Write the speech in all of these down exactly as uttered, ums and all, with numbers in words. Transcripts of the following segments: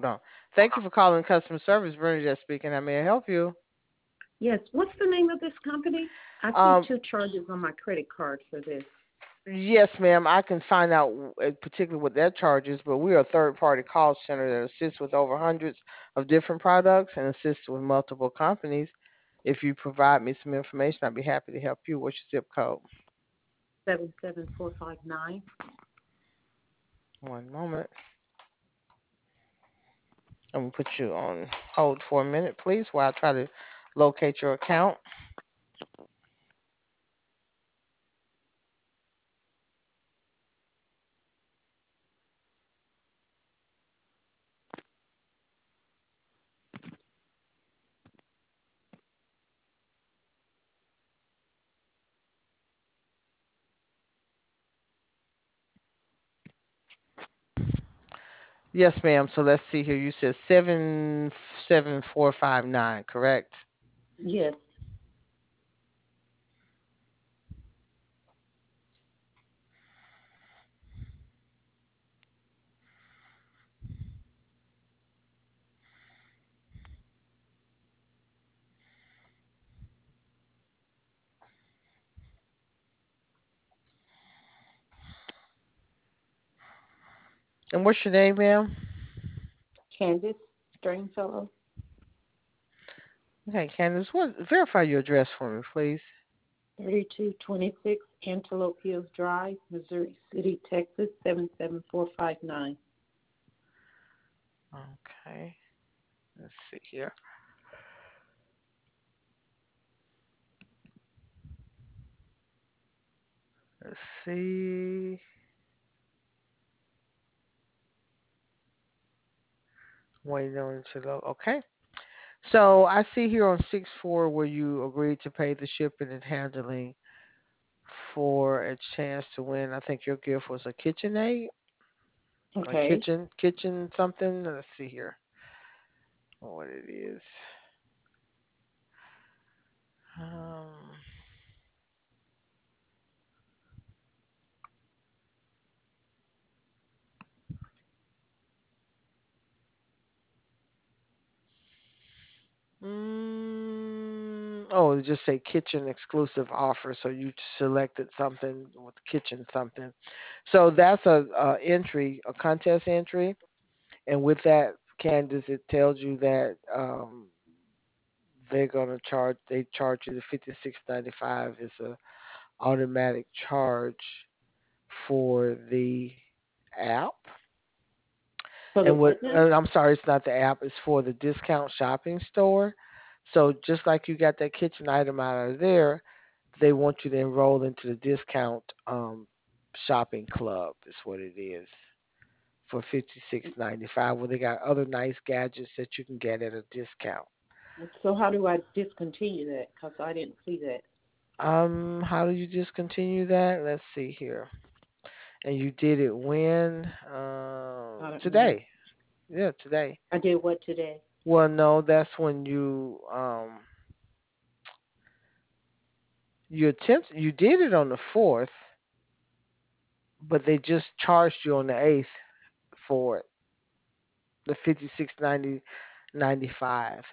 hold on. Thank you for calling customer service. Bernadette speaking. How may I help you? Yes. What's the name of this company? I see Um, two charges on my credit card for this. yes, ma'am. I can find out uh, particularly what that charge is, but we are a third-party call center that assists with over hundreds of different products and assists with multiple companies. If you provide me some information, I'd be happy to help you. What's your zip code? Seven seven four five nine. One moment. I'm gonna put you on hold for a minute, please, while I try to locate your account. Yes, ma'am. So let's see here. You said seven seven four five nine, correct? Yes. And what's your name, ma'am? Candace Stringfellow. Okay, Candace. What? Verify your address for me, please. thirty-two twenty-six Antelope Hills Drive, Missouri City, Texas, seven seven four five nine. Okay. Let's see here. Let's see. Waiting on it to load. Okay. So I see here on six four where you agreed to pay the shipping and handling for a chance to win. I think your gift was a KitchenAid, a Okay. kitchen, kitchen something. Let's see here what it is. Um, mm, oh, it just say kitchen exclusive offer. So you selected something with kitchen something. So that's a, a entry, a contest entry, and with that, Candace, it tells you that um, they're gonna charge. They charge you the fifty six ninety five is a automatic charge for the app. For the And what? what now? Uh, I'm sorry, it's not the app. It's for the discount shopping store. So just like you got that kitchen item out of there, they want you to enroll into the discount um, shopping club. Is what it is for fifty six ninety five. Where they got other nice gadgets that you can get at a discount. So how do I discontinue that? Because I didn't see that. Um, how do you discontinue that? Let's see here. And you did it when? I Um, don't know. today. Yeah, today. I did what today? Well, no, that's when you um you attempt you did it on the fourth, but they just charged you on the eighth for it, the fifty six ninety ninety five.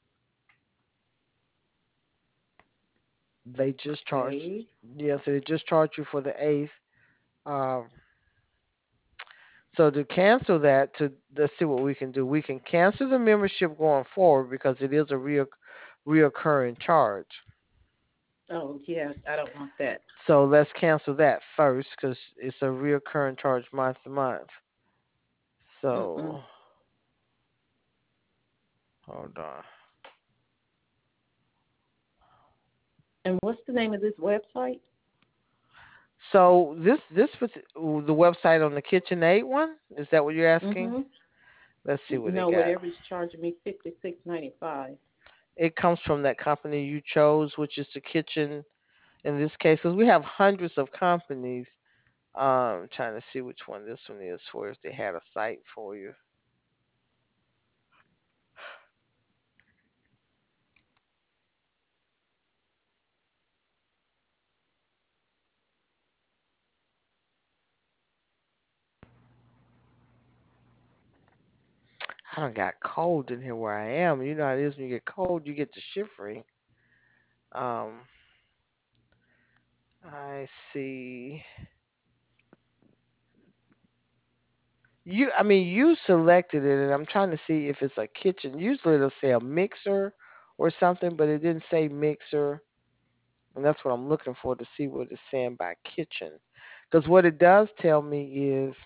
They just charged. Okay. Yeah, so they just charged you for the eighth. Um, so to cancel that, to let's see what we can do. We can cancel the membership going forward because it is a real reoccurring charge. Oh, yeah, I don't want that. So let's cancel that first because it's a reoccurring charge month to month. Mm-mm. So hold on. And what's the name of this website? So this this was the website on the KitchenAid one. Is that what you're asking? Mm-hmm. Let's see what they No, got. whatever's charging me fifty six ninety five. It comes from that company you chose, which is the kitchen in this case, because we have hundreds of companies. Um, trying to see which one this one is for. If they had a site for you. kind of got cold in here where I am. You know how it is when you get cold, you get the shivering. Um, I see. You, I mean, you selected it, and I'm trying to see if it's a kitchen. Usually it'll say a mixer or something, but it didn't say mixer, and that's what I'm looking for to see what it's saying by kitchen. Because what it does tell me is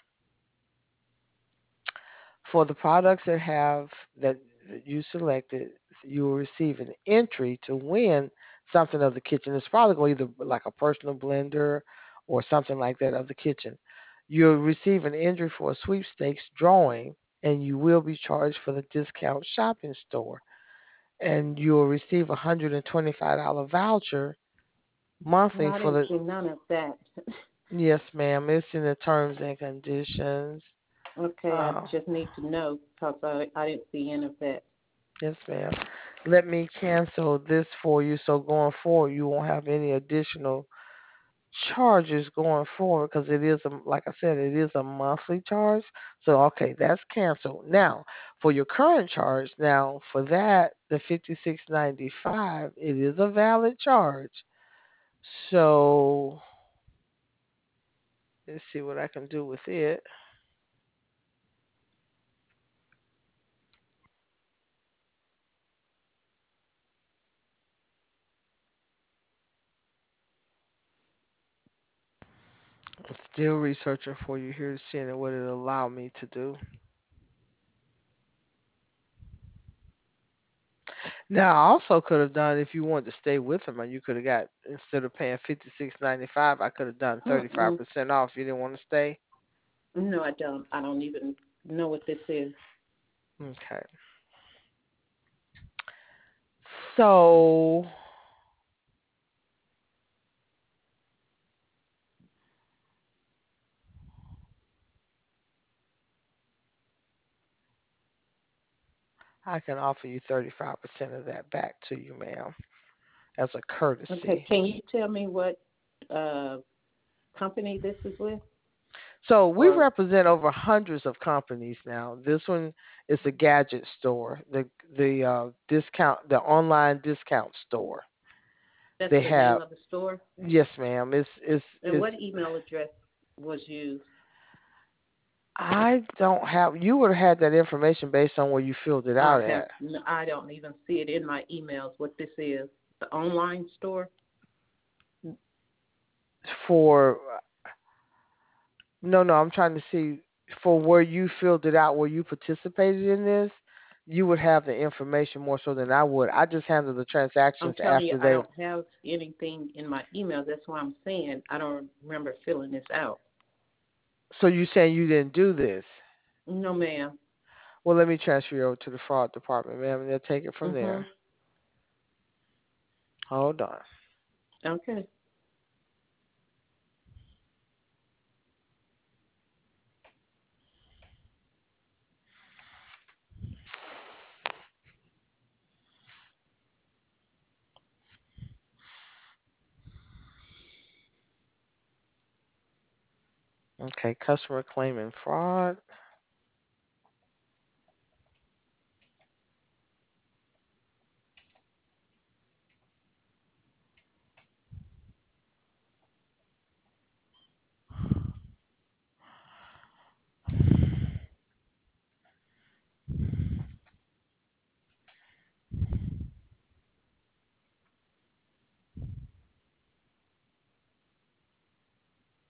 for the products that have that you selected, you will receive an entry to win something of the kitchen. It's probably going to either like a personal blender or something like that of the kitchen. You'll receive an entry for a sweepstakes drawing, and you will be charged for the discount shopping store. And you'll receive a one hundred twenty-five dollars voucher No, monthly I for didn't the. see none of that. Yes, ma'am. It's in the terms and conditions. Okay, I Uh, just need to know because I, I didn't see any of that. Yes, ma'am. Let me cancel this for you so going forward you won't have any additional charges going forward because it is a, like I said, it is a monthly charge. So okay, that's canceled. Now, for your current charge, now for that, the fifty-six ninety-five, it is a valid charge. So let's see what I can do with it. I'm still researching for you here, seeing what it allow me to do. Now, I also could have done if you wanted to stay with him, and you could have got instead of paying fifty six ninety five, I could have done thirty five Mm-mm. percent off. You didn't want to stay. No, I don't. I don't even know what this is. Okay, so I can offer you thirty five percent of that back to you, ma'am, as a Okay, courtesy. can you tell me what uh, company this is with? So we Or represent over hundreds of companies now. This one is a gadget store, the the uh, discount, the online discount store. that's They the name have of the store? yes, ma'am. It's it's And it's what email address was used? I don't have. You would have had that information based on where you filled it I out have. at. I don't even see it in my emails. What this is? The online store? For no, no, I'm trying to see for where you filled it out, where you participated in this. You would have the information more so than I would. I just handle the I'm transactions telling you, after I they. don't have anything in my email. That's why I'm saying I don't remember filling this out. So you saying you didn't do this? No, ma'am. Well, let me transfer you over to the fraud department, ma'am, and they'll take it from there. Mhm. Hold on. Okay. Okay, customer claiming fraud.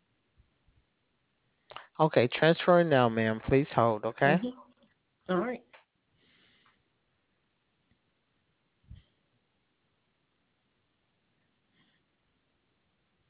Okay, transferring now, ma'am. Please hold. Okay. Mhm. All right.